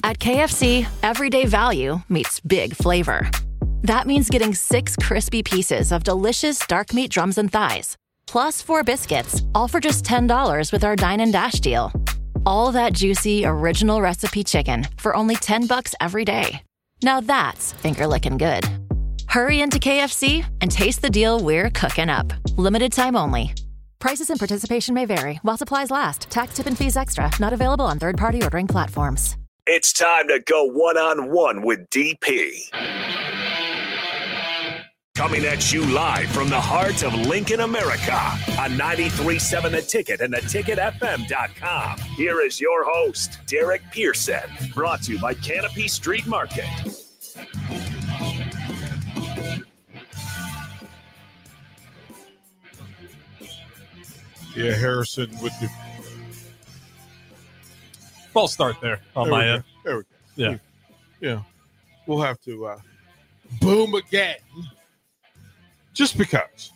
At KFC, everyday value meets big flavor. That means getting 6 crispy pieces of delicious dark meat drums and thighs, plus 4 biscuits, all for just $10 with our Dine and Dash deal. All that juicy, original recipe chicken for only $10 every day. Now that's finger-licking good. Hurry into KFC and taste the deal we're cooking up. Limited time only. Prices and participation may vary while supplies last. Tax, tip, and fees extra. Not available on third-party ordering platforms. It's time to go one-on-one with DP. Coming at you live from the heart of Lincoln, America on 93.7 The Ticket and theticketfm.com. Here is your host, Derek Pearson, brought to you by Canopy Street Market. Yeah, Harrison with the false start there on my end. There we go. Yeah. Yeah. We'll have to boom again. Just because.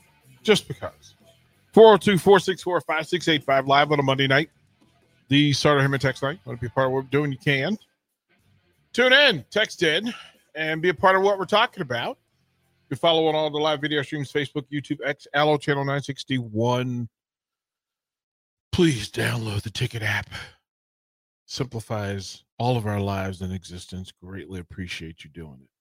402-464-5685 live on a Monday night. The Starter Heyman text line. Want to be a part of what we're doing? You can. Tune in, text in, and be a part of what we're talking about. You follow on all the live video streams, Facebook, YouTube, X, Allo, Channel 961. Please download the Ticket app. Simplifies all of our lives and existence. Greatly appreciate you doing it.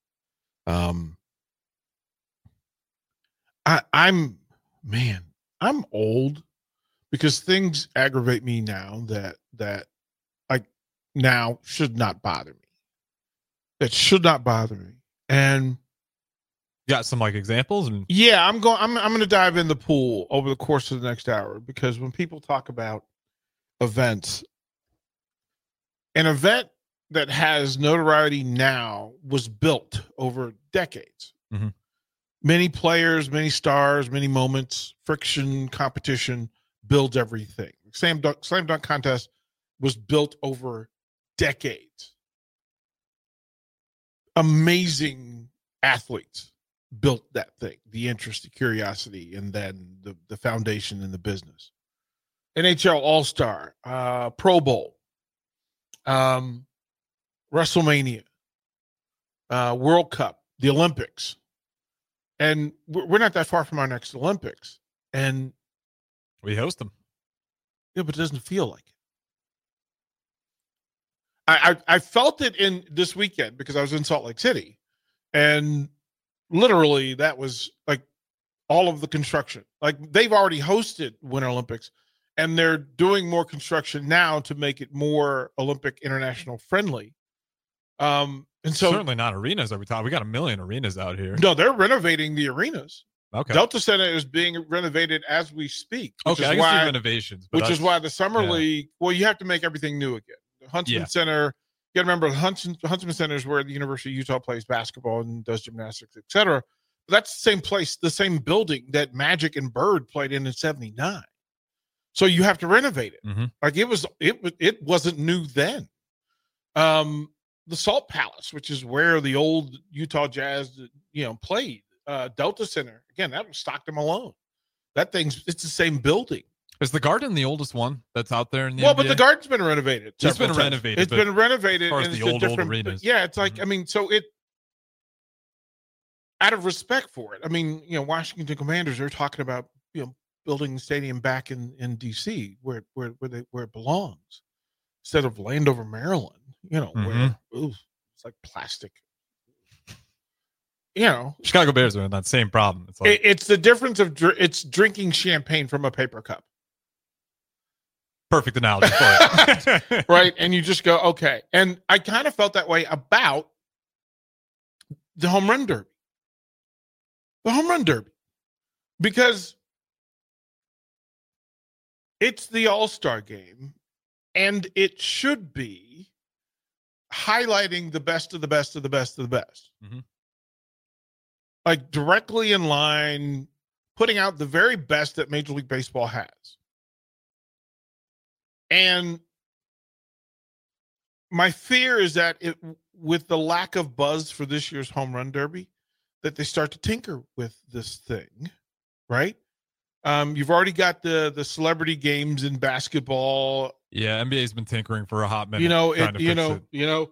I'm old because things aggravate me now that like now should not bother me. That should not bother me. And got some like examples and yeah, I'm going to dive in the pool over the course of the next hour, because when people talk about events, an event that has notoriety now was built over decades. Mm-hmm. Many players, many stars, many moments, friction, competition builds everything. Slam dunk contest was built over decades. Amazing athletes built that thing, the interest, the curiosity, and then the foundation in the business. NHL All-Star, Pro Bowl, WrestleMania, World Cup, the Olympics. And we're not that far from our next Olympics. And we host them. Yeah, but it doesn't feel like it. I felt it in this weekend because I was in Salt Lake City. And literally that was like all of the construction. Like they've already hosted Winter Olympics, and they're doing more construction now to make it more Olympic international friendly. And so certainly not arenas every time. We got 1 million arenas out here. No, they're renovating the arenas. Okay. Delta Center is being renovated as we speak. Okay, I can see renovations. Which is why the Summer League, well, you have to make everything new again. The Huntsman Center, you got to remember the Huntsman Center is where the University of Utah plays basketball and does gymnastics, etc. That's the same place, the same building that Magic and Bird played in 79. So you have to renovate it. Mm-hmm. Like it wasn't new then. The Salt Palace, which is where the old Utah Jazz, played. Delta Center, again, that was Stockton Malone. It's the same building. Is the Garden the oldest one that's out there in the NBA? But the Garden's been renovated. It's been renovated. It's been renovated. As far as and the old arenas. Yeah, it's like, so it, out of respect for it, Washington Commanders are talking about, building the stadium back in D.C. where it belongs, instead of Landover, Maryland. Where it's like plastic. Chicago Bears are in that same problem. It's the difference of it's drinking champagne from a paper cup. Perfect analogy for it. Right? And you just go, okay. And I kind of felt that way about the home run derby. The home run derby. Because it's the All-Star game, and it should be highlighting the best of the best of the best of the best. Mm-hmm. Like directly in line, putting out the very best that Major League Baseball has. And my fear is that with the lack of buzz for this year's home run derby, that they start to tinker with this thing, right? You've already got the celebrity games in basketball. Yeah, NBA's been tinkering for a hot minute.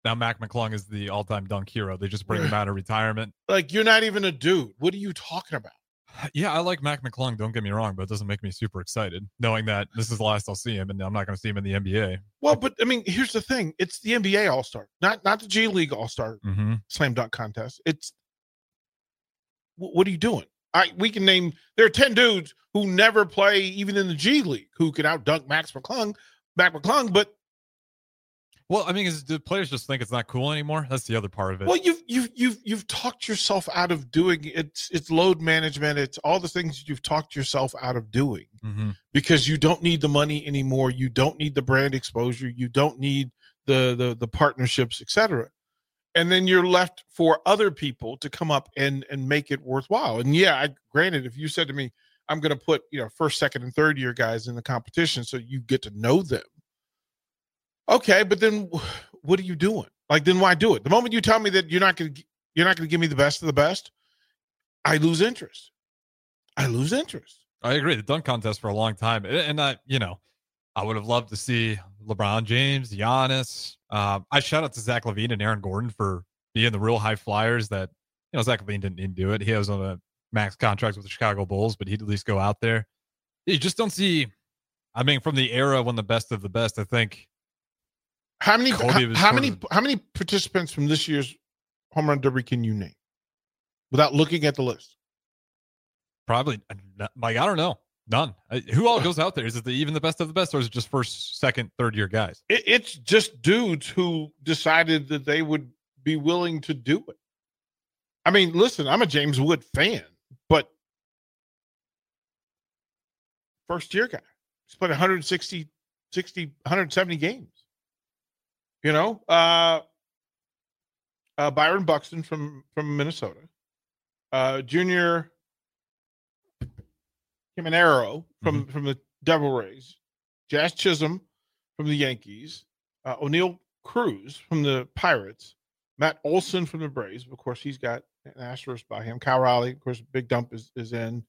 Now Mac McClung is the all-time dunk hero. They just bring him out of retirement. Like, you're not even a dude. What are you talking about? Yeah, I like Mac McClung. Don't get me wrong, but it doesn't make me super excited knowing that this is the last I'll see him, and I'm not going to see him in the NBA. Well, but I mean, here's the thing: it's the NBA All-Star, not the G League All-Star slam dunk contest. It's what are you doing? We can name there are 10 dudes who never play even in the G League who can out dunk Mac McClung, but. Well, I mean, do players just think it's not cool anymore? That's the other part of it. Well, you've talked yourself out of doing it. It's load management. It's all the things you've talked yourself out of doing because you don't need the money anymore. You don't need the brand exposure. You don't need the partnerships, etc. And then you're left for other people to come up and make it worthwhile. And yeah, granted, if you said to me, I'm going to put first, second, and third year guys in the competition so you get to know them. Okay, but then what are you doing? Like, then why do it? The moment you tell me that you're not going to give me the best of the best, I lose interest. I agree. The dunk contest for a long time, and I would have loved to see LeBron James, Giannis. I shout out to Zach LaVine and Aaron Gordon for being the real high flyers. That Zach LaVine didn't do it. He was on a max contract with the Chicago Bulls, but he'd at least go out there. You just don't see. I mean, from the era when the best of the best, I think. How many participants from this year's home run derby can you name without looking at the list? Probably, like, I don't know. None. Who all goes out there? Is it even the best of the best, or is it just first, second, third year guys? It's just dudes who decided that they would be willing to do it. I mean, listen, I'm a James Wood fan, but first year guy. He's played 170 games. Byron Buxton from Minnesota, Junior Caminero from the Devil Rays, Jazz Chisholm from the Yankees, O'Neal Cruz from the Pirates, Matt Olson from the Braves. Of course, he's got an asterisk by him. Kyle Raleigh, of course, Big Dump is in.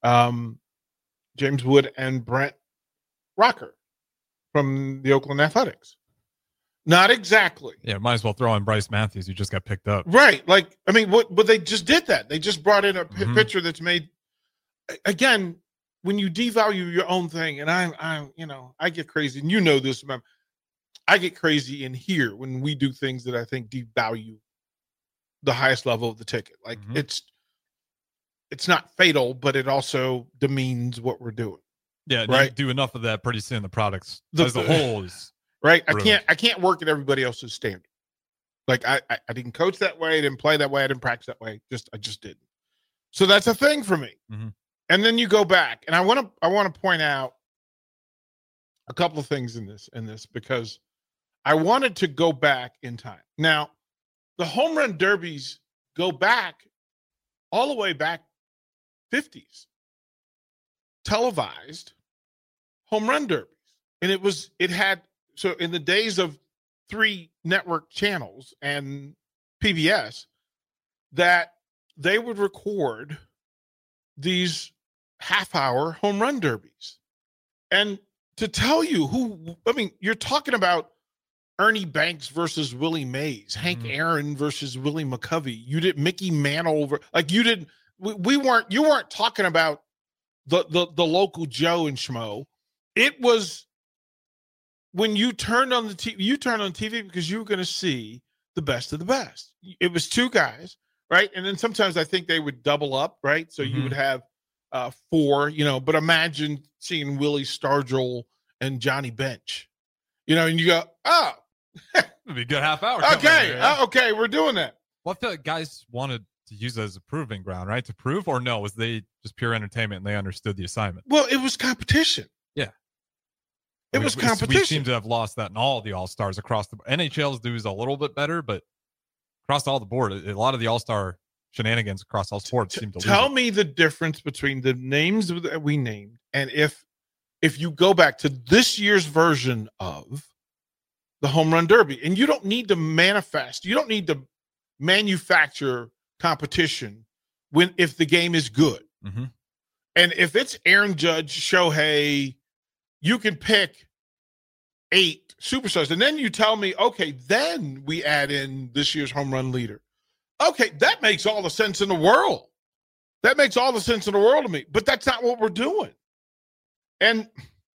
James Wood and Brent Rocker from the Oakland Athletics. Not exactly. Yeah, might as well throw in Bryce Matthews, who just got picked up. Right. Like, I mean, but they just did that. They just brought in a pitcher that's made, again, when you devalue your own thing, and I get crazy, and this, I get crazy in here when we do things that I think devalue the highest level of the ticket. Like, it's not fatal, but it also demeans what we're doing. Yeah, right. You do enough of that, pretty soon the products as a whole is right. ruined. I can't work at everybody else's standard. Like, I didn't coach that way, I didn't play that way, I didn't practice that way. I just didn't. So that's a thing for me. And then you go back, and I want to point out a couple of things in this because I wanted to go back in time. Now, the home run derbies go back all the way back 50s, televised home run derbies. And it had, so in the days of 3 network channels and PBS, that they would record these half-hour home run derbies. And to tell you you're talking about Ernie Banks versus Willie Mays, Hank Aaron versus Willie McCovey. You did Mickey Mantle you weren't talking about the local Joe and Schmo. It was when you turned on the TV because you were going to see the best of the best. It was 2 guys, right? And then sometimes I think they would double up, right? So you would have 4, but imagine seeing Willie Stargell and Johnny Bench, and you go, oh, it'd be a good half hour. Okay, we're doing that. Well, I feel like guys wanted to use it as a proving ground, right? To prove, or no, was they just pure entertainment and they understood the assignment? Well, it was competition. Yeah. It was competition. We seem to have lost that in all the All-Stars across the NHL's do is a little bit better, but across all the board, a lot of the All-Star shenanigans across all sports seem to tell me the difference between the names that we named and if you go back to this year's version of the home run derby, and you don't need to manufacture competition if the game is good. And if it's Aaron Judge, Shohei, you can pick 8 superstars. And then you tell me, okay, then we add in this year's home run leader. Okay, that makes all the sense in the world. That makes all the sense in the world to me. But that's not what we're doing. And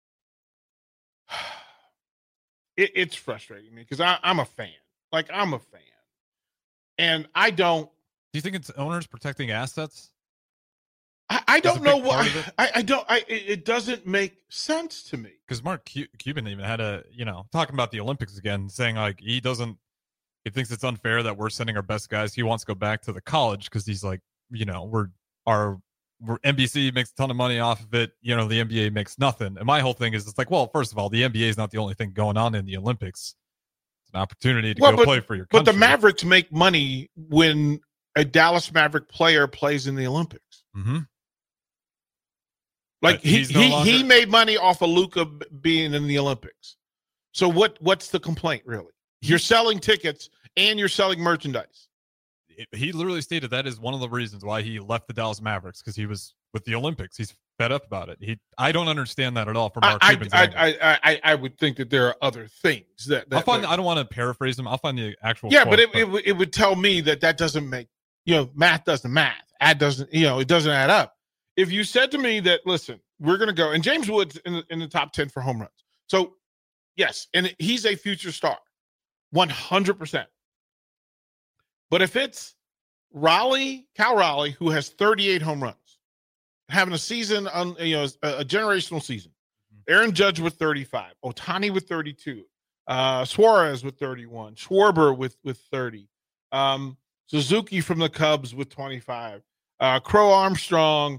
it's frustrating me because I'm a fan. Like, I'm a fan. And I don't. Do you think it's owners protecting assets? I don't know why. It doesn't make sense to me. Because Mark Cuban even had talking about the Olympics again, saying like he thinks it's unfair that we're sending our best guys. He wants to go back to the college because he's like, we're NBC makes a ton of money off of it. The NBA makes nothing. And my whole thing is, it's like, well, first of all, the NBA is not the only thing going on in the Olympics. It's an opportunity to go play for your country. But the Mavericks make money when a Dallas Maverick player plays in the Olympics. Mm-hmm. Like he made money off of Luka being in the Olympics. So what's the complaint really? You're selling tickets and you're selling merchandise. He literally stated that is one of the reasons why he left the Dallas Mavericks, because he was with the Olympics. He's fed up about it. I don't understand that at all from Mark Cuban's angle. I would think that there are other things that I don't want to paraphrase him. I'll find the actual. Yeah, quote, but it would tell me that doesn't make math doesn't math. It doesn't add up. If you said to me that, listen, we're going to go, and James Woods in the top 10 for home runs. So, yes, and he's a future star, 100%. But if it's Cal Raleigh, who has 38 home runs, having a season, a generational season, Aaron Judge with 35, Ohtani with 32, Suarez with 31, Schwarber with 30, Suzuki from the Cubs with 25, Crow Armstrong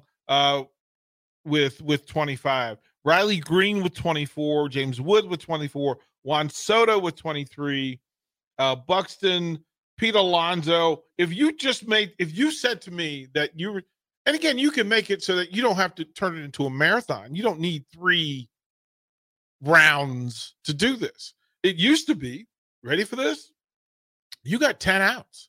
with 25, Riley Green with 24, James Wood with 24, Juan Soto with 23, Buxton, Pete Alonso. If you said to me that and again, you can make it so that you don't have to turn it into a marathon. You don't need 3 rounds to do this. It used to be, ready for this? You got 10 outs.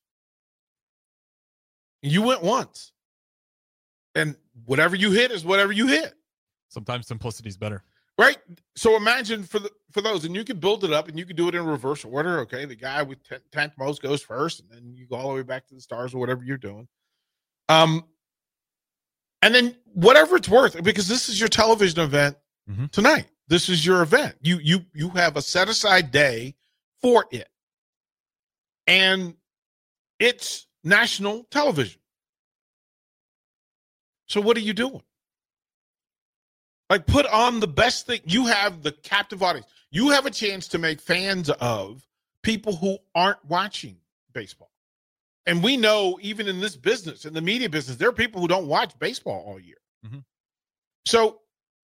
You went once. And whatever you hit is whatever you hit. Sometimes simplicity is better. Right? So imagine for those, and you can build it up and you can do it in reverse order. Okay, the guy with 10th most goes first, and then you go all the way back to the stars or whatever you're doing. And then whatever it's worth, because this is your television event tonight. This is your event. You have a set aside day for it. And it's national television. So what are you doing? Like, put on the best thing. You have the captive audience. You have a chance to make fans of people who aren't watching baseball. And we know, even in this business, in the media business, there are people who don't watch baseball all year. Mm-hmm. So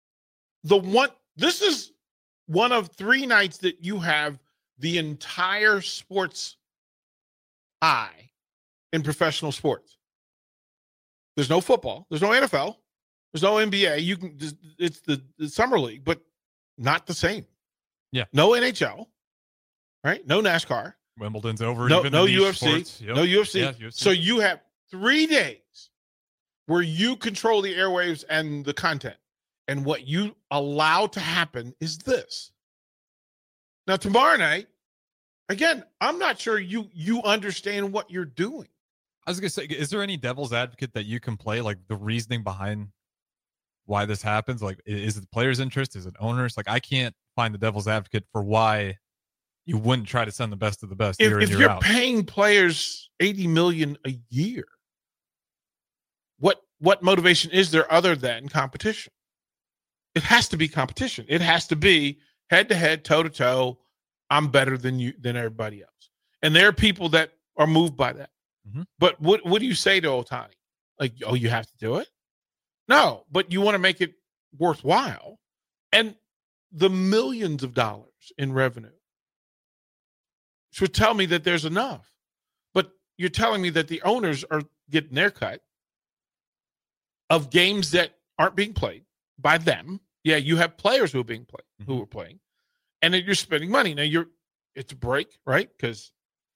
this is one of 3 nights that you have the entire sports eye in professional sports. There's no football. There's no NFL. There's no NBA. It's the summer league, but not the same. Yeah. No NHL, right? No NASCAR. Wimbledon's over. No UFC. Yep. No UFC. Yeah, UFC. So you have 3 days where you control the airwaves and the content. And what you allow to happen is this. Now, tomorrow night, again, I'm not sure you understand what you're doing. I was going to say, is there any devil's advocate that you can play, like the reasoning behind why this happens? Like, is it the player's interest? Is it owners? Like, I can't find the devil's advocate for why you wouldn't try to send the best of the best year in, year out. If you're paying players $80 million a year, what motivation is there other than competition? It has to be competition. It has to be head-to-head, toe-to-toe. I'm better than everybody else. And there are people that are moved by that. Mm-hmm. But what do you say to Ohtani? Like, oh, you have to do it? No, but you want to make it worthwhile. And the millions of dollars in revenue should tell me that there's enough. But you're telling me that the owners are getting their cut of games that aren't being played by them. Yeah, you have players who are being played, who are playing, and then you're spending money. Now it's a break, right? Because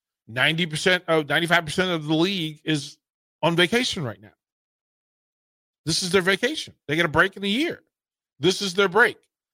95% of the league is on vacation right now. This is their vacation. They get a break in a year. This is their break.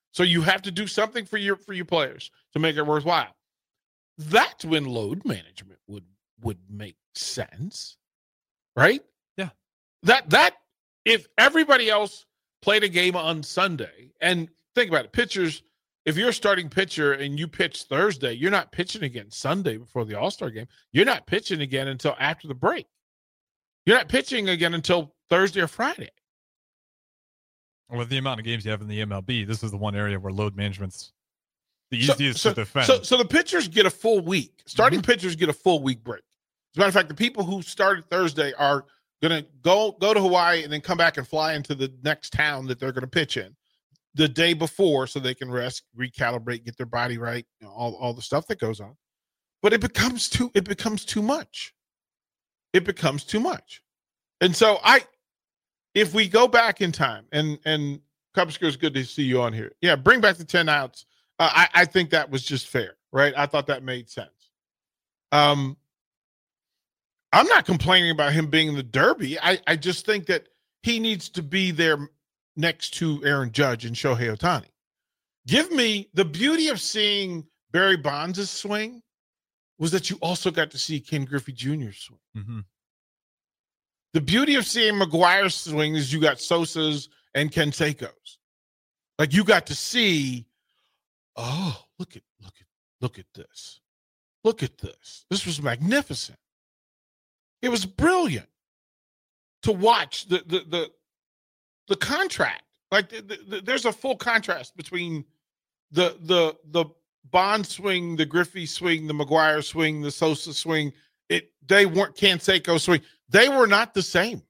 So you have to do something for your players to make it worthwhile. That's when load management would make sense, right? Yeah. That if everybody else played a game on Sunday, and think about it, pitchers, if you're a starting pitcher and you pitch Thursday, you're not pitching again Sunday before the All-Star game. You're not pitching again until after the break. You're not pitching again until Thursday or Friday. With the amount of games you have in the MLB, this is the one area where load management's the easiest to defend. So the pitchers get a full week. Starting pitchers get a full week break. As a matter of fact, the people who started Thursday are going to go to Hawaii and then come back and fly into the next town that they're going to pitch in the day before, so they can rest, recalibrate, get their body right, all the stuff that goes on. But it becomes too much. It becomes too much. And so if we go back in time, and Cubsker, is good to see you on here. Yeah, bring back the 10 outs. I think that was just fair, right? I thought that made sense. I'm not complaining about him being in the Derby. I just think that he needs to be there next to Aaron Judge and Shohei Ohtani. Give me the beauty of seeing Barry Bonds' swing was that you also got to see Ken Griffey Jr. swing. Mm-hmm. The beauty of seeing McGuire's swing is you got Sosa's and Canseco's. Like, you got to see, oh, look at this. Look at this. This was magnificent. It was brilliant to watch the contract. Like, there's a full contrast between the Bond swing, the Griffey swing, the McGuire swing, the Sosa swing. They weren't Canseco swing. They were not the same.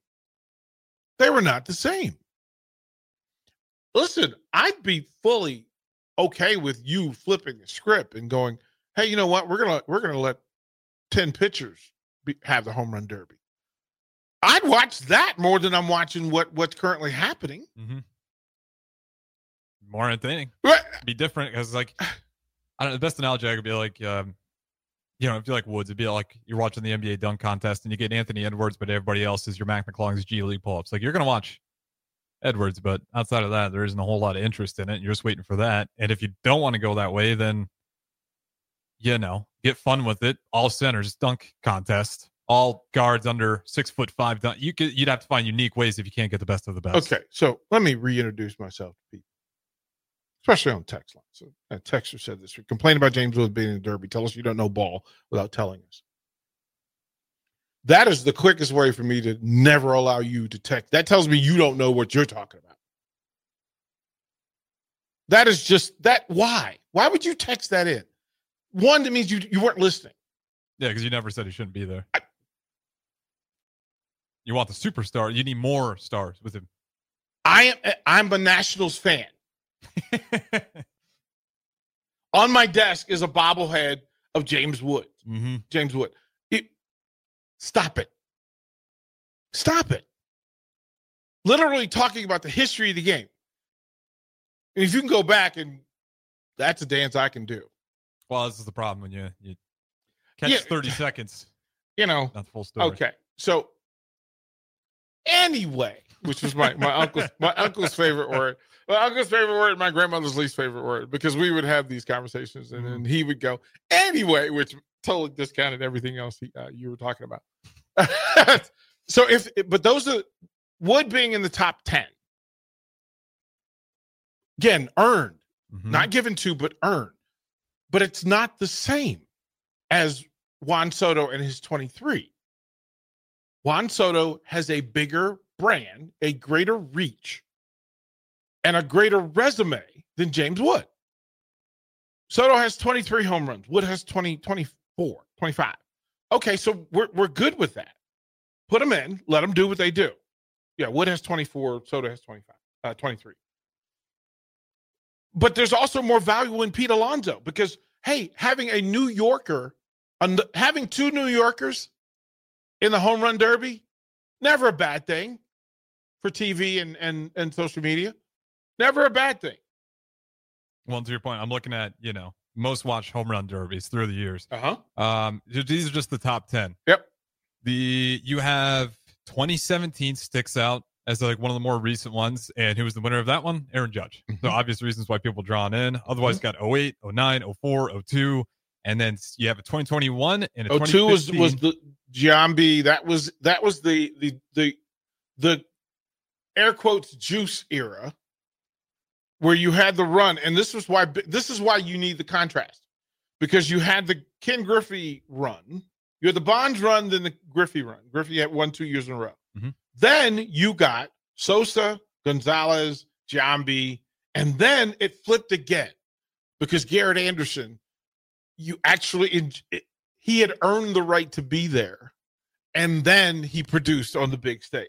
Listen, I'd be fully okay with you flipping the script and going, hey, you know what? We're gonna let 10 pitchers have the home run derby. I'd watch that more than I'm watching what's currently happening. Mm-hmm. More entertaining. Right. Be different because, like, I don't know. The best analogy I could be like, if you like Woods, it'd be like you're watching the NBA dunk contest and you get Anthony Edwards, but everybody else is your Mac McClung's G League pull-ups. Like, you're gonna watch Edwards, but outside of that, there isn't a whole lot of interest in it. You're just waiting for that. And if you don't want to go that way, then get fun with it. All centers dunk contest. All guards under 6'5" dunk. You'd have to find unique ways if you can't get the best of the best. Okay, so let me reintroduce myself to people, especially on text line. So a texter said this week: complain about James Woods being in the Derby. Tell us you don't know ball without telling us. That is the quickest way for me to never allow you to text. That tells me you don't know what you're talking about. That is just that. Why? Why would you text that in? One, that means you weren't listening. Yeah, because you never said he shouldn't be there. You want the superstar. You need more stars with him. I'm a Nationals fan. On my desk is a bobblehead of James Wood. Mm-hmm. James Wood. Stop it. Stop it. Literally talking about the history of the game. And if you can go back, and that's a dance I can do. Well, this is the problem when you catch 30 seconds. Not the full story. Okay. So anyway, which was my uncle's favorite word. My uncle's favorite word and my grandmother's least favorite word, because we would have these conversations and then he would go, anyway, which totally discounted everything else you were talking about. So but those are Wood being in the top 10. Again, earned, not given to, but earned. But it's not the same as Juan Soto and his 23. Juan Soto has a bigger brand, a greater reach, and a greater resume than James Wood. Soto has 23 home runs. Wood has 24, 25. Okay, so we're good with that. Put them in. Let them do what they do. Yeah, Wood has 24. Soto has 23. But there's also more value in Pete Alonso because, hey, having a New Yorker, having two New Yorkers in the home run derby, never a bad thing for TV and social media. Never a bad thing. Well, to your point, I'm looking at, most watched home run derbies through the years. These are just the top 10. Yep. You have 2017 sticks out as like one of the more recent ones. And who was the winner of that one? Aaron Judge. So obvious reasons why people drawn in. Otherwise, got 08, 09, 04, 02. And then you have a 2021 and a 02 was the Giambi. That was the air quotes juice era where you had the run. And this is why you need the contrast, because you had the Ken Griffey run, you had the Bonds run, then the Griffey run. Griffey had won 2 years in a row. Then you got Sosa, Gonzalez, Giambi, and then it flipped again because Garrett Anderson, he had earned the right to be there, and then he produced on the big stage.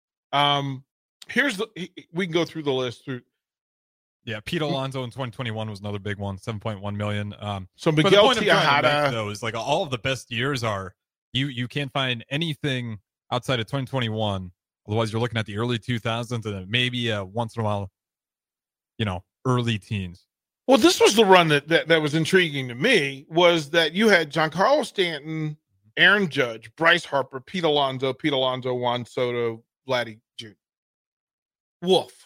We can go through the list through. Yeah, Pete Alonso in 2021 was another big one, 7.1 million. So Miguel Tejada, though, is like all of the best years are you can't find anything outside of 2021. Otherwise, you're looking at the early 2000s and maybe once in a while, early teens. Well, this was the run that was intriguing to me, was that you had Giancarlo Stanton, Aaron Judge, Bryce Harper, Pete Alonso, Juan Soto, Vladdy Jr. Wolf.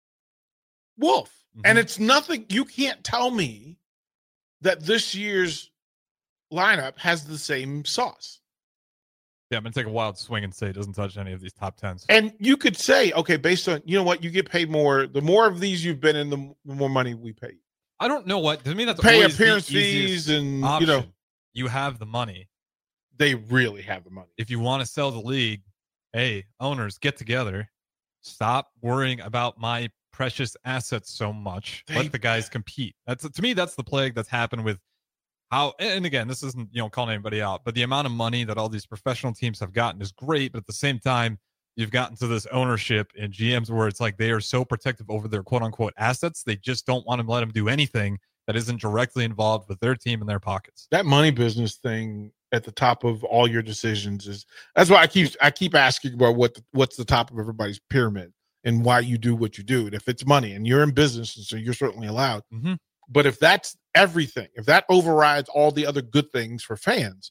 And it's nothing. You can't tell me that this year's lineup has the same sauce. Yeah, I'm going to take a wild swing and say it doesn't touch any of these top 10s. And you could say, okay, based on, you know what, you get paid more. The more of these you've been in, the more money we pay. I don't know what. To me, that's pay appearance fees and, option. You have the money. They really have the money. If you want to sell the league, hey, owners, get together. Stop worrying about my precious assets so much. Let the guys compete. To me, that's the plague that's happened with how, and again, this isn't, calling anybody out, but the amount of money that all these professional teams have gotten is great. But at the same time, you've gotten to this ownership and GMs where it's like they are so protective over their quote unquote assets. They just don't want to let them do anything that isn't directly involved with their team and their pockets. That money business thing at the top of all your decisions that's why I keep asking about what's the top of everybody's pyramid and why you do what you do. And if it's money, and you're in business, and so you're certainly allowed. But if that's everything, if that overrides all the other good things for fans,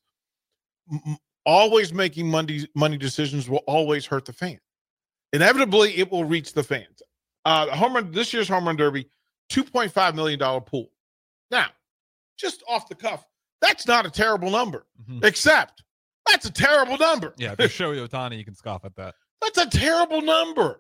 always making money decisions will always hurt the fan. Inevitably, it will reach the fans. This year's home run derby, $2.5 million pool. Now, just off the cuff, that's not a terrible number, except that's a terrible number. Yeah, if you're Shohei Ohtani, you can scoff at that. That's a terrible number.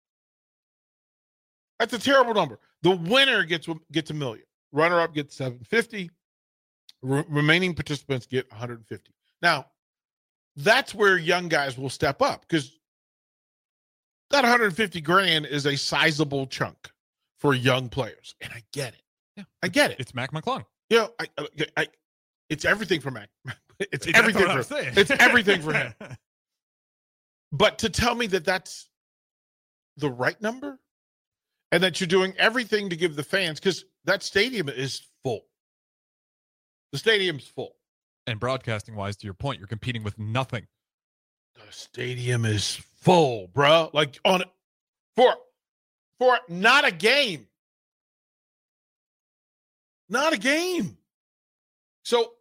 That's a terrible number. The winner gets $1 million. Runner-up gets $750. Remaining participants get $150. Now, that's where young guys will step up, because that $150,000 is a sizable chunk for young players, and I get it. Yeah, I get it. It's Mac McClung. It's everything for Mac. It's everything for him. It's everything for him. But to tell me that that's the right number, and that you're doing everything to give the fans, because that stadium is full. The stadium's full. And broadcasting wise, to your point, you're competing with nothing. The stadium is full, bro. Like for not a game. Not a game. So,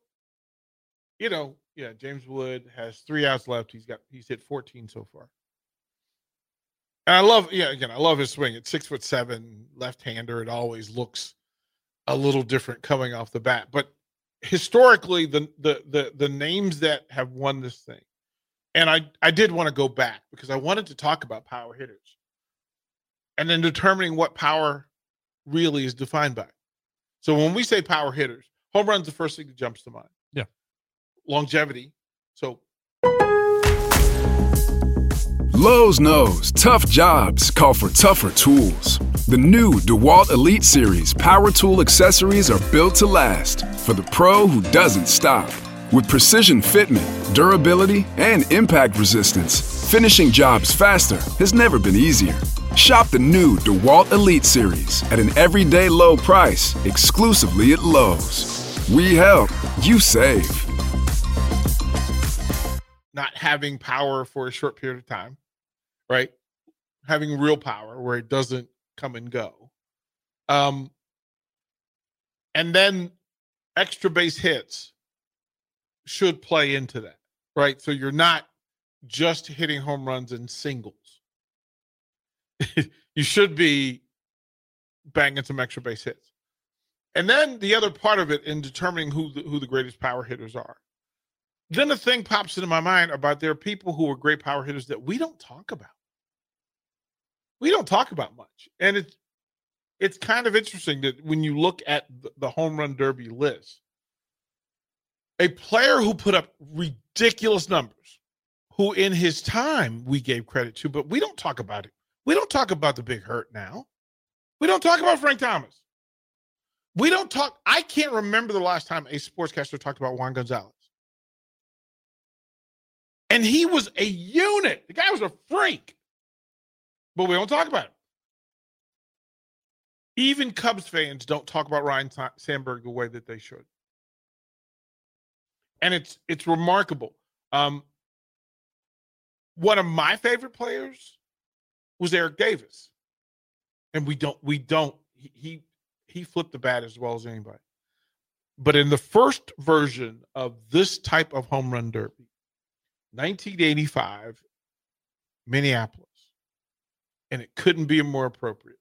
James Wood has 3 outs left. He's hit 14 so far. And I love his swing. At 6'7", left-hander, it always looks a little different coming off the bat. But historically, the names that have won this thing, and I did want to go back because I wanted to talk about power hitters, and then determining what power really is defined by. So when we say power hitters, home run's the first thing that jumps to mind. Yeah. Longevity. So Lowe's knows tough jobs call for tougher tools. The new DeWalt Elite Series power tool accessories are built to last for the pro who doesn't stop. With precision fitment, durability, and impact resistance, finishing jobs faster has never been easier. Shop the new DeWalt Elite Series at an everyday low price exclusively at Lowe's. We help, you save. Not having power for a short period of time, right? Having real power where it doesn't come and go. And then extra base hits should play into that, right? So you're not just hitting home runs in singles. you should be banging some extra base hits. And then the other part of it in determining who the greatest power hitters are. Then the thing pops into my mind about there are people who are great power hitters that we don't talk about. We don't talk about much. And it's kind of interesting that when you look at the home run derby list, a player who put up ridiculous numbers, who in his time we gave credit to, but we don't talk about it. We don't talk about the Big Hurt now. We don't talk about Frank Thomas. We don't talk. I can't remember the last time a sportscaster talked about Juan Gonzalez. And he was a unit. The guy was a freak. But we don't talk about it. Even Cubs fans don't talk about Ryan Sandberg the way that they should. And it's remarkable. One of my favorite players was Eric Davis. And we don't he flipped the bat as well as anybody. But in the first version of this type of home run derby, 1985, Minneapolis, and it couldn't be more appropriate.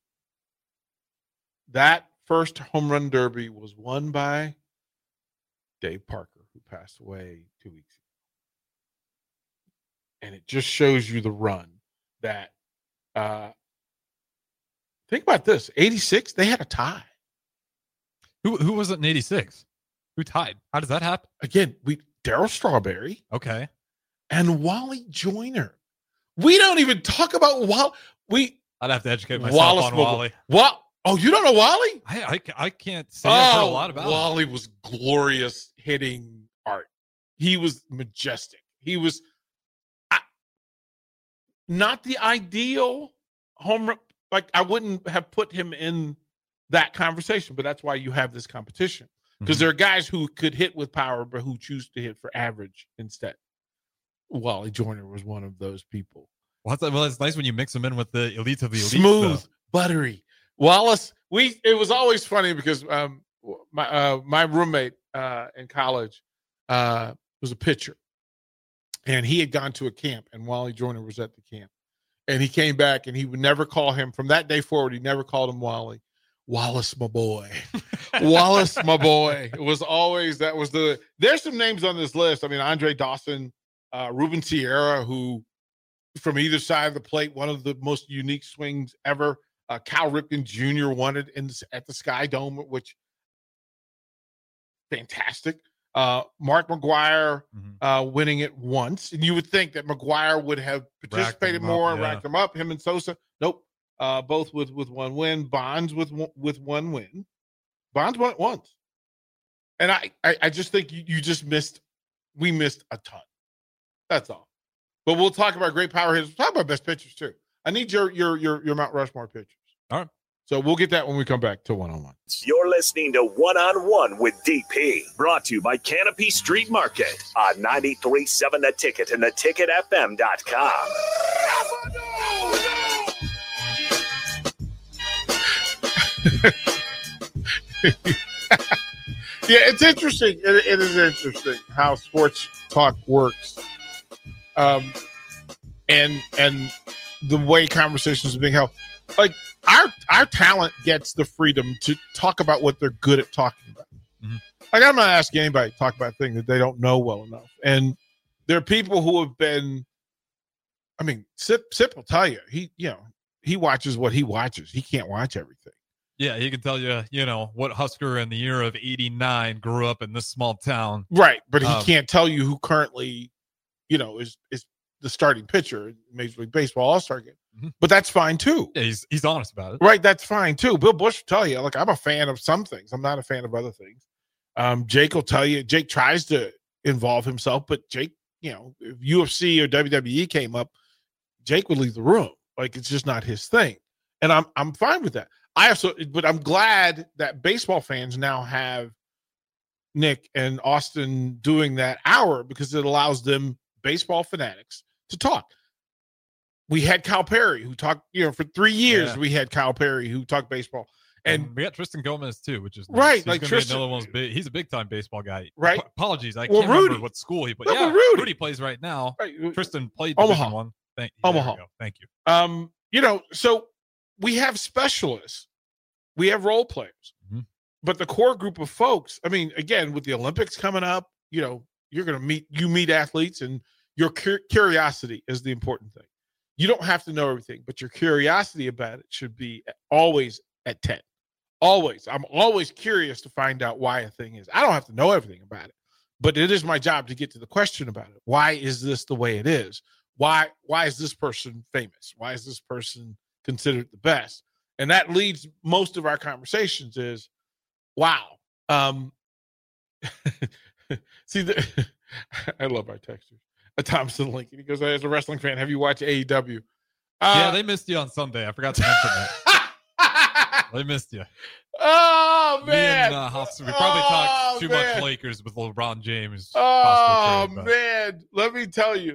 That first home run derby was won by Dave Parker, who passed away 2 weeks ago. And it just shows you the run that think about this. 86, they had a tie. Who was it in 86? Who tied? How does that happen? Again, Darryl Strawberry. Okay. And Wally Joyner. We don't even talk about Wally. I'd have to educate myself on Wally. What? Oh, you don't know Wally? I can't say I've heard a lot about Wally him. Was glorious hitting art. He was majestic. He was not the ideal home run. Like, I wouldn't have put him in that conversation, but that's why you have this competition. Because there are guys who could hit with power, but who choose to hit for average instead. Wally Joyner was one of those people. Well, it's nice when you mix them in with the elite of the elite. Smooth, buttery. Wallace, it was always funny because my roommate in college was a pitcher. And he had gone to a camp, and Wally Joyner was at the camp. And he came back, and he would never call him. From that day forward, he never called him Wally. Wallace, my boy. Wallace, my boy. It was always, there's some names on this list. I mean, Andre Dawson, Ruben Sierra, who from either side of the plate, one of the most unique swings ever. Cal Ripken Jr. won it at the Sky Dome, which fantastic. Mark McGwire winning it once. And you would think that McGwire would have participated more and racked them up. Him and Sosa. Nope. Both with one win. Bonds with one win. Bonds won it once. And I just think we missed a ton. That's all. But we'll talk about great power hitters. We'll talk about best pitchers too. I need your Mount Rushmore pitchers. All right. So we'll get that when we come back to One-on-One. You're listening to One-on-One with DP, brought to you by Canopy Street Market on 93.7 The Ticket and theticketfm.com. Yeah, it's interesting. It is interesting how sports talk works, and the way conversations are being held. Like our talent gets the freedom to talk about what they're good at talking about. Mm-hmm. Like, I'm not asking anybody to talk about a thing that they don't know well enough. And there are people who have been. I mean, Sip will tell you he watches what he watches. He can't watch everything. Yeah, he can tell you, what Husker in the year of '89 grew up in this small town. Right, but he can't tell you who currently, is the starting pitcher in Major League Baseball All-Star game. Mm-hmm. But that's fine too. Yeah, he's honest about it. Right, that's fine too. Bill Bush will tell you, I'm a fan of some things. I'm not a fan of other things. Jake will tell you. Jake tries to involve himself, but Jake, if UFC or WWE came up, Jake would leave the room. Like, it's just not his thing. And I'm fine with that. But I'm glad that baseball fans now have Nick and Austin doing that hour, because it allows them, baseball fanatics, to talk. We had Kyle Perry who talked, for 3 years. Yeah. We had Kyle Perry who talked baseball, and we got Tristan Gomez too, which is nice. Right. He's like Tristan, another one's big. He's a big time baseball guy. Right. Apologies, I can't remember what school he played. Yeah, Rudy plays right now. Right. Tristan played Omaha. One. Omaha. Thank you. So we have specialists, we have role players, but the core group of folks, I mean, again, with the Olympics coming up, you're going to meet athletes, and your curiosity is the important thing. You don't have to know everything, but your curiosity about it should be always at 10. Always. I'm always curious to find out why a thing is. I don't have to know everything about it, but it is my job to get to the question about it. Why is this the way it is? Why is this person famous? Why is this person considered the best? And that leads most of our conversations is, wow. See, I love our texters. Thompson Lincoln. He goes, as a wrestling fan, have you watched AEW? Yeah, they missed you on Sunday. I forgot to mention that. They missed you. Oh, man. Me and we probably talked too much Lakers with LeBron James. Oh, man. Let me tell you.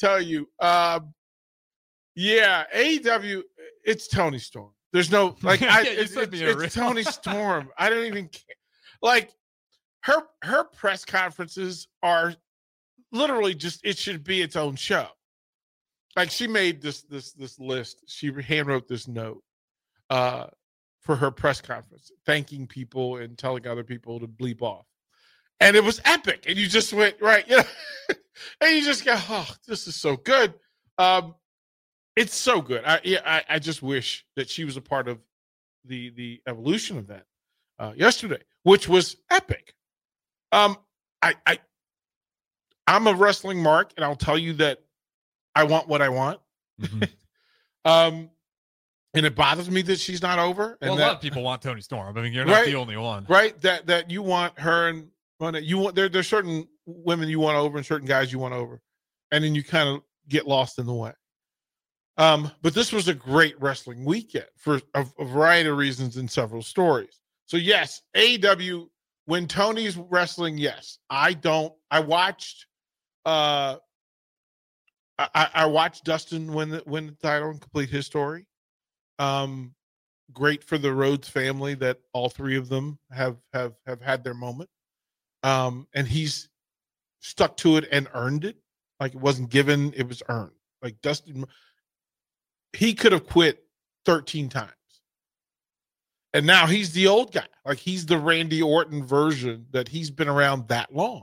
Yeah, AEW, it's Tony Storm. There's no, like, it's Tony Storm. I don't even care. Like, her press conferences are literally just, it should be its own show. Like, she made this list. She handwrote this note for her press conference, thanking people and telling other people to bleep off. And it was epic. And you just went, right, and you just go, oh, this is so good. It's so good. I just wish that she was a part of the evolution of that yesterday, which was epic. I'm a wrestling mark, and I'll tell you that I want what I want. And it bothers me that she's not over. And a lot of people want Tony Storm. I mean, you're not the only one, right? That you want her, and you want there's certain women you want over and certain guys you want over, and then you kind of get lost in the way. But this was a great wrestling weekend for a variety of reasons and several stories. So yes, AEW, when Tony's wrestling, yes. I watched I watched Dustin win the title and complete his story. Great for the Rhodes family that all three of them have had their moment. And he's stuck to it and earned it. Like, it wasn't given, it was earned. Like, Dustin, he could have quit 13 times. And now he's the old guy. Like, he's the Randy Orton version that he's been around that long.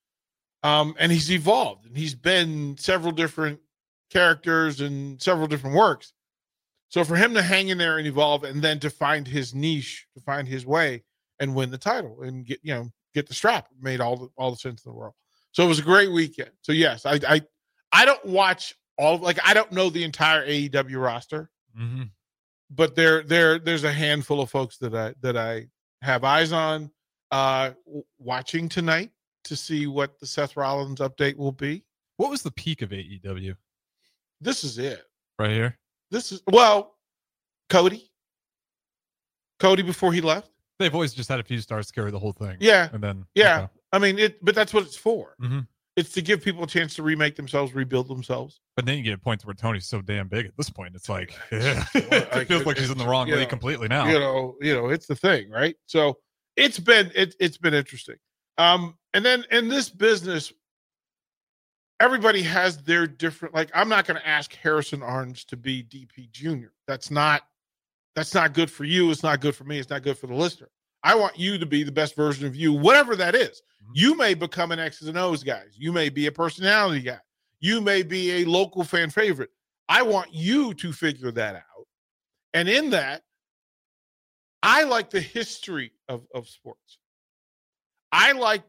And he's evolved, and he's been several different characters and several different works. So for him to hang in there and evolve, and then to find his niche, to find his way and win the title and get the strap, made all the sense in the world. So it was a great weekend. So yes, I don't watch I don't know the entire AEW roster, but there's a handful of folks that I have eyes on, watching tonight to see what the Seth Rollins update will be. What was the peak of AEW? This is it. Right here? This is, Cody before he left. They've always just had a few stars carry the whole thing. Yeah. And then, yeah. Okay. I mean, but that's what it's for. Mm-hmm. It's to give people a chance to remake themselves, rebuild themselves. But then you get a point where Tony's so damn big at this point. It's like, it feels like he's in the wrong league completely now. It's the thing, right? So it's been interesting. And then in this business, everybody has their different, like, I'm not going to ask Harrison Arns to be DP Jr. That's not good for you. It's not good for me. It's not good for the listener. I want you to be the best version of you, whatever that is. Mm-hmm. You may become an X's and O's guy. You may be a personality guy. You may be a local fan favorite. I want you to figure that out. And in that, I like the history of sports. I like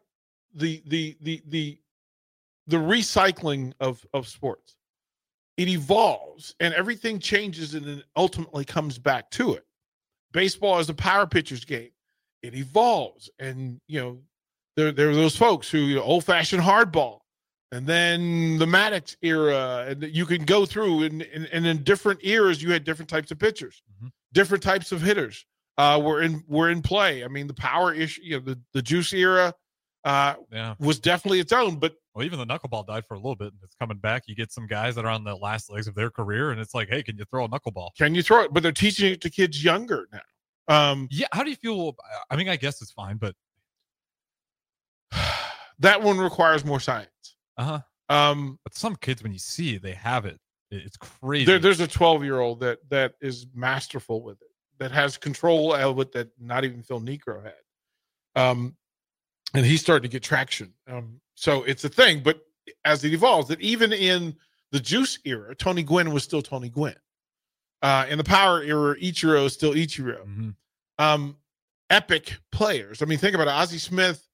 the recycling of sports. It evolves and everything changes, and it ultimately comes back to it. Baseball is a power pitcher's game. It evolves, and there are those folks who old-fashioned hardball, and then the Maddox era, and you can go through, and in different eras you had different types of pitchers, different types of hitters were in play. I mean, the power issue, the juice era was definitely its own, but even the knuckleball died for a little bit, and it's coming back. You get some guys that are on the last legs of their career, and it's like, hey, can you throw a knuckleball? Can you throw it? But they're teaching it to kids younger now. Yeah. How do you feel? I mean, I guess it's fine, but that one requires more science. But some kids, when you see they have it, It's crazy. There's a 12-year-old that is masterful with it, that has control of it that not even Phil Niekro had. And he's starting to get traction. So it's a thing, but as it evolves, that even in the Juice era, Tony Gwynn was still Tony Gwynn. In the Power era, Ichiro is still Ichiro. Epic players. I mean, think about it. Ozzie Smith,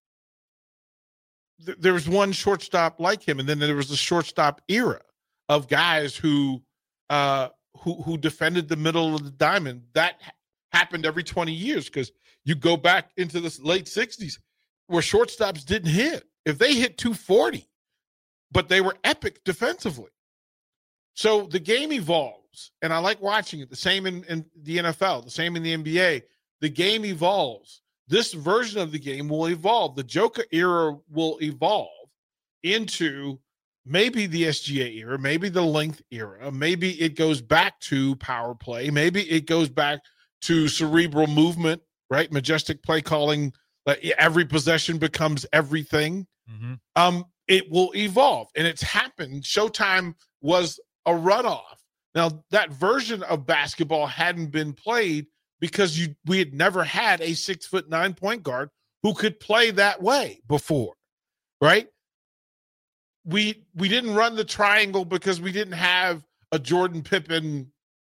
there was one shortstop like him, and then there was the shortstop era of guys who defended the middle of the diamond. That happened every 20 years, because you go back into the late 60s where shortstops didn't hit. If they hit 240, but they were epic defensively. So the game evolves, and I like watching it. The same in the NFL, the same in the NBA. The game evolves. This version of the game will evolve. The Joker era will evolve into maybe the SGA era, maybe the length era. Maybe it goes back to power play. Maybe it goes back to cerebral movement, right? Majestic play calling. Every possession becomes everything. It will evolve, and it's happened. Showtime was a runoff. Now, that version of basketball hadn't been played because we had never had a 6'9" point guard who could play that way before, right? We didn't run the triangle because we didn't have a Jordan Pippen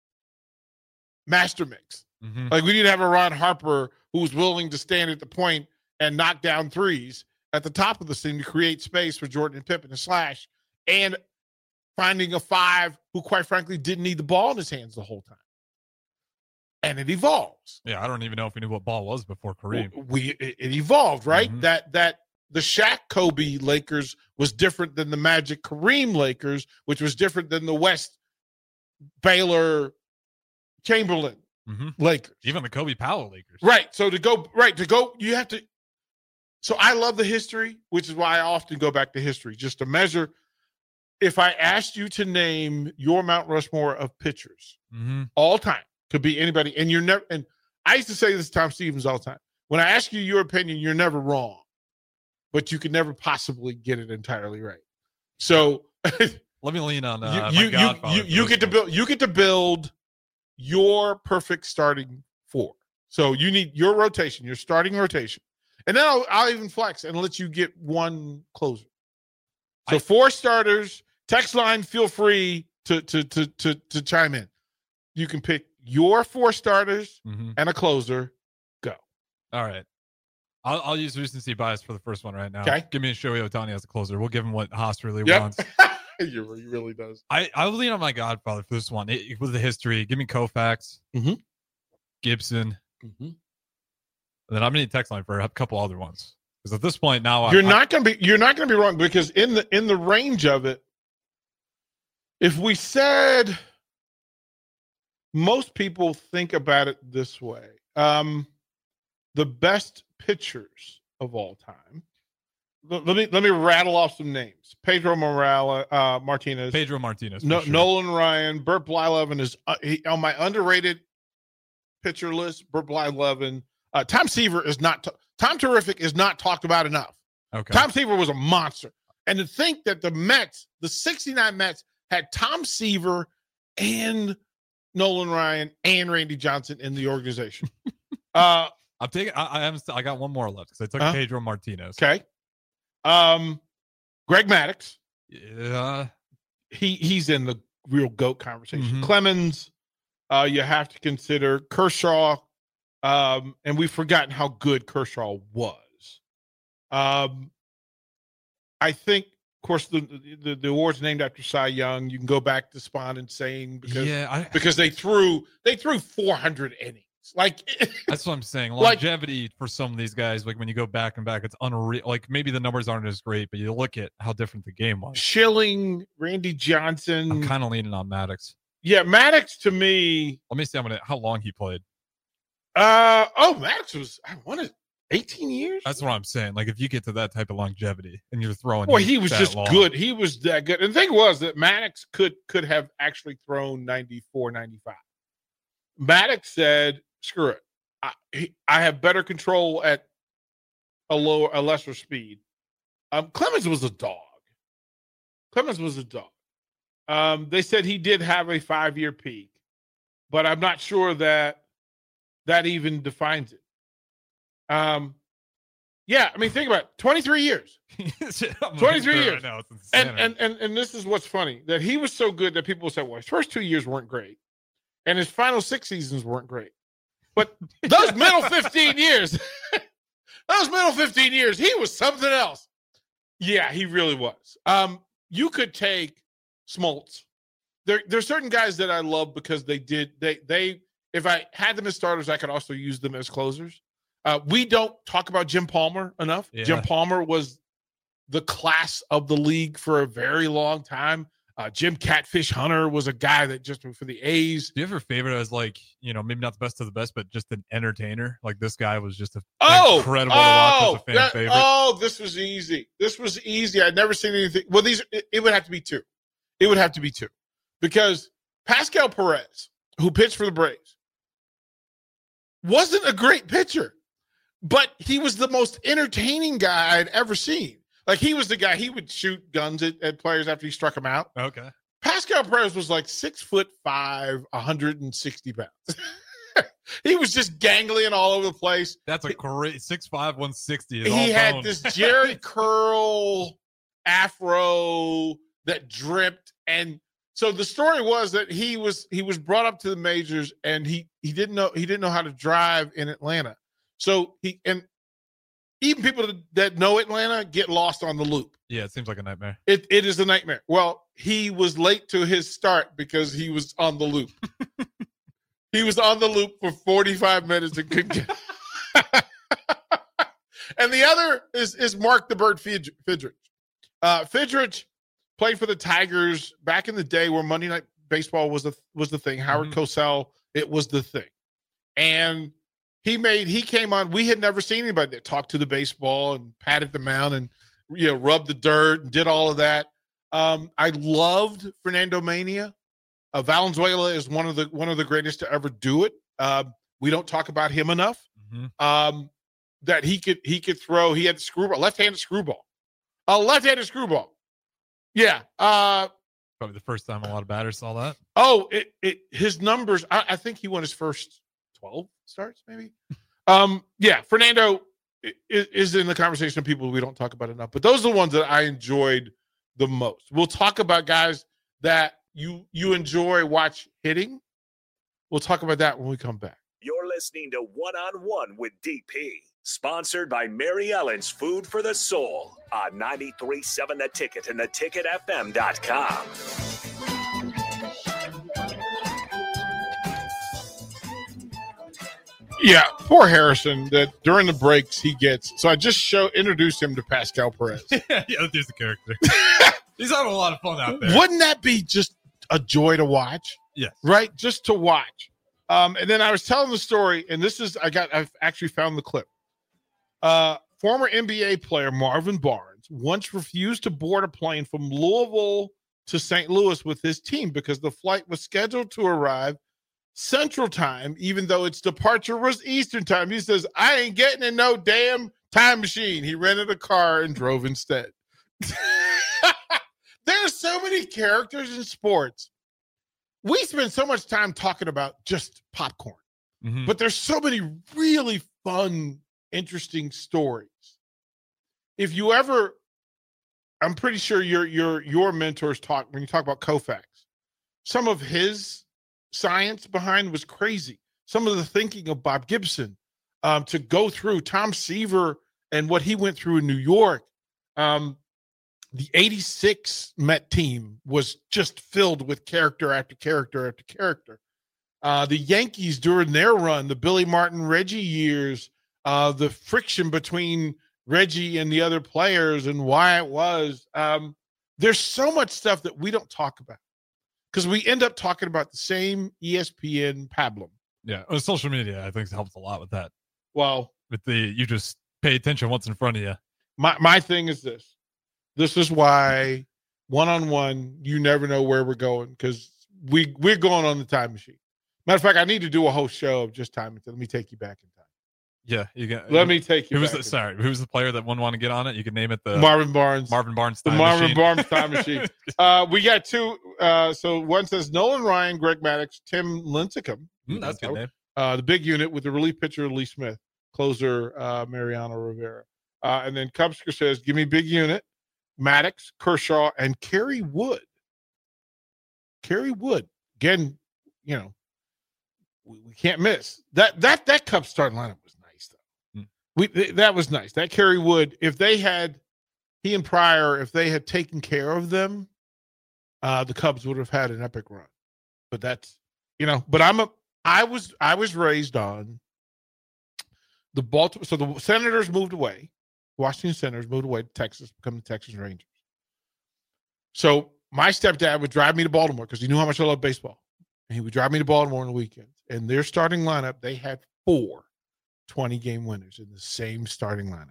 master mix. Like, we didn't have a Ron Harper who was willing to stand at the point and knock down threes at the top of the scene to create space for Jordan and Pippen to slash, and finding a five who, quite frankly, didn't need the ball in his hands the whole time. And it evolves. Yeah, I don't even know if we knew what ball was before Kareem. It evolved, right? That the Shaq Kobe Lakers was different than the Magic Kareem Lakers, which was different than the West Baylor Chamberlain Lakers. Even the Kobe Powell Lakers. Right. So you have to. So I love the history, which is why I often go back to history, just to measure. If I asked you to name your Mount Rushmore of pitchers all time, could be anybody, and you're never, and I used to say this to Tom Stevens all the time. When I ask you your opinion, you're never wrong, but you can never possibly get it entirely right. So let me lean on you get to build your perfect starting four. So you need your rotation, your starting rotation. And then I'll even flex and let you get one closer. So 4 starters. Text line, feel free to chime in. You can pick your 4 starters and a closer. Go. All right. I'll use recency bias for the first one right now. Okay. Give me a Shohei Ohtani as a closer. We'll give him what Haas really wants. He really does. I'll lean on my Godfather for this one. With the history, give me Koufax, Gibson. And then I'm gonna need text line for a couple other ones, because at this point now you're not gonna be wrong, because in the range of it, if we said, most people think about it this way, the best pitchers of all time. Let me rattle off some names: Pedro Martinez, sure. Nolan Ryan, Bert Blyleven is on my underrated pitcher list. Bert Blyleven. Tom Seaver is not. Tom Terrific is not talked about enough. Okay. Tom Seaver was a monster, and to think that the Mets, the '69 Mets, had Tom Seaver and Nolan Ryan and Randy Johnson in the organization. I'm taking. I got one more left because I took Pedro Martinez. Okay. Greg Maddux. Yeah. He's in the real GOAT conversation. Clemens. You have to consider Kershaw. And we've forgotten how good Kershaw was. I think, of course, the award's named after Cy Young. You can go back to Spahn and Sane because they threw 400 innings. Like, that's what I'm saying. Longevity for some of these guys, like when you go back and back, it's unreal. Like, maybe the numbers aren't as great, but you look at how different the game was. Schilling, Randy Johnson. I'm kind of leaning on Maddux. Yeah, Maddux to me. Let me see how long he played. Maddux was, I wanted 18 years. That's what I'm saying. Like, if you get to that type of longevity and you're throwing, well, he was just good. He was that good. And the thing was that Maddux could have actually thrown 94, 95. Maddux said, "Screw it. I have better control at a lesser speed." Clemens was a dog. They said he did have a 5-year peak, but I'm not sure that even defines it. Yeah, I mean, think about it. 23 years. 23 years. Right now, it's insane. And this is what's funny, that he was so good that people will say, well, his first 2 years weren't great, and his final 6 seasons weren't great. But those middle 15 years, he was something else. Yeah, he really was. You could take Smoltz. There's certain guys that I love because they if I had them as starters, I could also use them as closers. We don't talk about Jim Palmer enough. Yeah. Jim Palmer was the class of the league for a very long time. Jim Catfish Hunter was a guy that just for the A's. Do you ever favorite as maybe not the best of the best, but just an entertainer? Like this guy was just incredible to watch as a fan favorite. Oh, this was easy. I'd never seen anything. Well, it would have to be two. It would have to be two. Because Pascal Perez, who pitched for the Braves, wasn't a great pitcher, but he was the most entertaining guy I'd ever seen. Like, he was the guy, he would shoot guns at players after he struck them out. Okay. Pascal Perez was like 6'5", 160 pounds. He was just gangling all over the place. That's a great 6'5", 160. He had this Jerry curl afro that dripped. And so the story was that he was brought up to the majors, and he didn't know how to drive in Atlanta. So even people that know Atlanta get lost on the loop. Yeah, it seems like a nightmare. It is a nightmare. Well, he was late to his start because he was on the loop. He was on the loop for 45 minutes and couldn't get. And the other is Mark the Bird Fidrich. Fidrich played for the Tigers back in the day where Monday Night Baseball was the thing. Howard Cosell, it was the thing. And he came on. We had never seen anybody that talked to the baseball and patted the mound and rubbed the dirt and did all of that. I loved Fernando Mania. Valenzuela is one of the greatest to ever do it. We don't talk about him enough. Mm-hmm. That he could throw. He had left-handed screwball. Yeah. Probably the first time a lot of batters saw that. Oh, his numbers. I think he won his first 12 starts, maybe. Yeah, Fernando is in the conversation of people we don't talk about enough. But those are the ones that I enjoyed the most. We'll talk about guys that you enjoy watch hitting. We'll talk about that when we come back. You're listening to One on One with DP, sponsored by Mary Ellen's Food for the Soul on 93.7 The Ticket and theticketfm.com. Yeah, poor Harrison, that during the breaks he gets. So I just introduced him to Pascal Perez. Yeah, there's the character. He's having a lot of fun out there. Wouldn't that be just a joy to watch? Yes. Right? Just to watch. And then I was telling the story, and I've actually found the clip. Former NBA player Marvin Barnes once refused to board a plane from Louisville to St. Louis with his team because the flight was scheduled to arrive Central Time, even though its departure was Eastern Time. He says, I ain't getting in no damn time machine. He rented a car and drove instead. There are so many characters in sports. We spend so much time talking about just popcorn, but there's so many really fun, interesting stories. If you ever, I'm pretty sure your mentors talk, when you talk about Koufax, some of his science behind was crazy. Some of the thinking of Bob Gibson, to go through Tom Seaver and what he went through in New York. The 86 Met team was just filled with character after character after character. The Yankees during their run, the Billy Martin, Reggie years, the friction between Reggie and the other players and why it was. There's so much stuff that we don't talk about because we end up talking about the same ESPN pablum. Yeah, social media I think helps a lot with that. Well, you just pay attention what's in front of you. My thing is this. This is why one-on-one, you never know where we're going because we're going on the time machine. Matter of fact, I need to do a whole show of just time. Let me take you back in time. Yeah, you got. Let me take you. Who was the player that wouldn't want to get on it? You could name it the Marvin Barnes. Marvin Barnes. Time machine. Barnes time machine. We got two. So one says Nolan Ryan, Greg Maddux, Tim Lincecum. That's a good name. The big unit with the relief pitcher Lee Smith, closer Mariano Rivera. And then Cubsker says, give me big unit, Maddux, Kershaw, and Kerry Wood. Kerry Wood. Again, you know, we can't miss. That Cubs starting lineup was nice, though. That was nice. That Kerry Wood, if they had, he and Pryor, if they had taken care of them, the Cubs would have had an epic run. But that's, you know, but I was raised on the Baltimore. So the Senators moved away. Washington Senators moved away to Texas, become the Texas Rangers. So my stepdad would drive me to Baltimore because he knew how much I loved baseball. And he would drive me to Baltimore on the weekends. And their starting lineup, they had 4 20-game winners in the same starting lineup.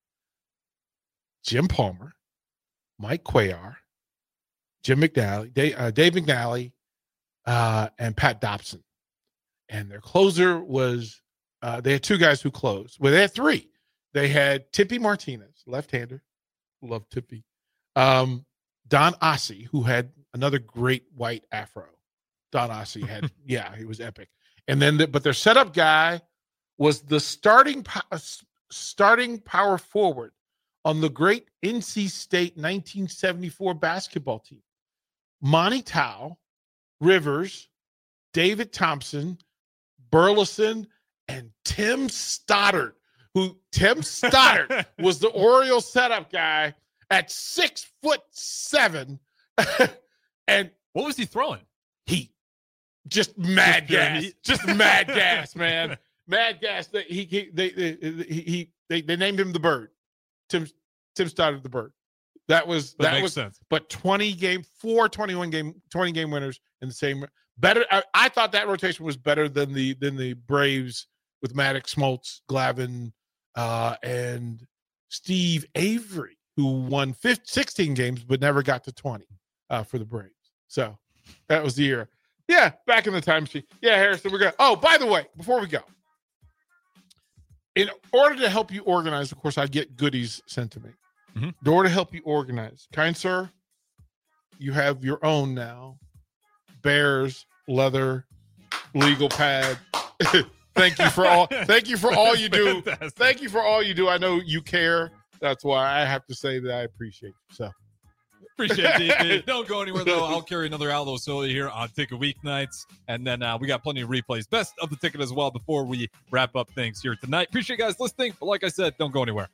Jim Palmer, Mike Cuellar, Jim McNally, Dave McNally, and Pat Dobson. And their closer was, they had 2 guys who closed. Well, they had 3. They had Tippy Martinez, left-hander. Love Tippy. Don Ossie, who had another great white afro. Don Ossie had, yeah, he was epic. And then, but their setup guy was the starting power forward on the great NC State 1974 basketball team. Monty Tao, Rivers, David Thompson, Burleson, and Tim Stoddard. Tim Stoddard was the Orioles setup guy at 6'7", and what was he throwing? Heat, just mad gas, mad gas, man, mad gas. They named him the Bird. Tim Stoddard the Bird. That was sense. But 4 20-game winners in the same. Better. I thought that rotation was better than the Braves with Maddox, Smoltz, Glavine, and Steve Avery, who won 16 games but never got to 20 for the Braves. So that was the year. Yeah, back in the time machine. Yeah, Harrison, we're going to. Oh, by the way, before we go, in order to help you organize, of course, I get goodies sent to me. Mm-hmm. In order to help you organize, kind sir, you have your own now. Bears leather legal pad. Thank you for all you do. Fantastic. Thank you for all you do. I know you care. That's why I have to say that I appreciate you. So appreciate it, DP. Don't go anywhere though. I'll carry another Aldo Soda here on Ticket Weeknights, and then we got plenty of replays, best of the ticket as well before we wrap up things here tonight. Appreciate you guys listening, but like I said, don't go anywhere.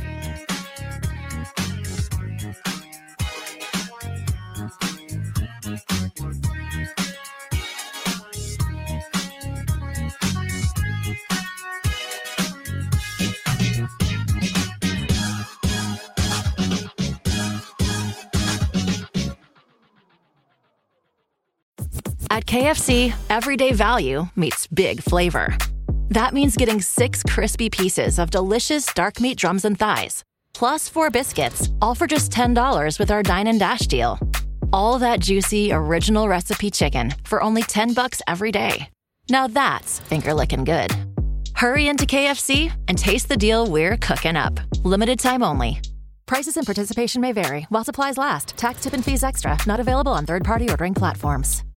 At KFC, everyday value meets big flavor. That means getting 6 crispy pieces of delicious dark meat drums and thighs, plus 4 biscuits, all for just $10 with our Dine and Dash deal. All that juicy, original recipe chicken for only $10 every day. Now that's finger-licking good. Hurry into KFC and taste the deal we're cooking up. Limited time only. Prices and participation may vary while supplies last. Tax, tip, and fees extra. Not available on third-party ordering platforms.